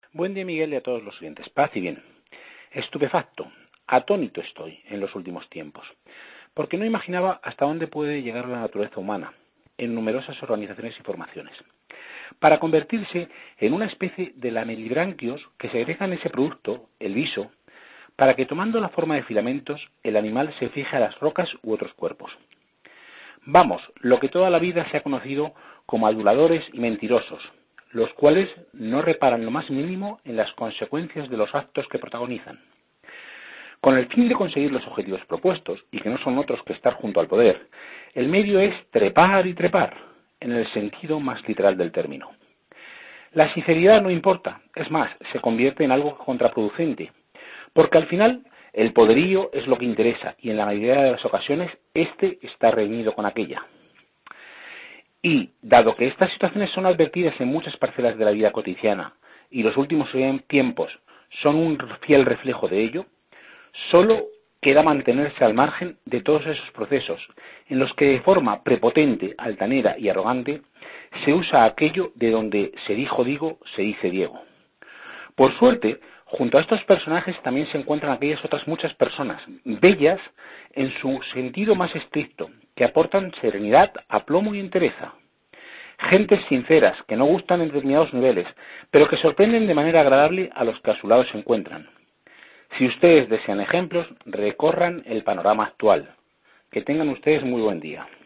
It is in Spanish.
Buen día, Miguel, y a todos los oyentes. Paz y bien. Estupefacto, atónito estoy en los últimos tiempos, porque no imaginaba hasta dónde puede llegar la naturaleza humana en numerosas organizaciones y formaciones, para convertirse en una especie de lamellibranquios que segregan ese producto, el viso, para que tomando la forma de filamentos, el animal se fije a las rocas u otros cuerpos. Vamos, lo que toda la vida se ha conocido como aduladores y mentirosos, los cuales no reparan lo más mínimo en las consecuencias de los actos que protagonizan. Con el fin de conseguir los objetivos propuestos, y que no son otros que estar junto al poder, el medio es trepar y trepar, en el sentido más literal del término. La sinceridad no importa, es más, se convierte en algo contraproducente, porque al final el poderío es lo que interesa, y en la mayoría de las ocasiones este está reñido con aquella. Y, dado que estas situaciones son advertidas en muchas parcelas de la vida cotidiana y los últimos tiempos son un fiel reflejo de ello, solo queda mantenerse al margen de todos esos procesos en los que de forma prepotente, altanera y arrogante se usa aquello de donde se dijo digo, se dice Diego. Por suerte, junto a estos personajes también se encuentran aquellas otras muchas personas, bellas en su sentido más estricto, que aportan serenidad, aplomo y entereza. Gentes sinceras, que no gustan en determinados niveles, pero que sorprenden de manera agradable a los que a su lado se encuentran. Si ustedes desean ejemplos, recorran el panorama actual. Que tengan ustedes muy buen día.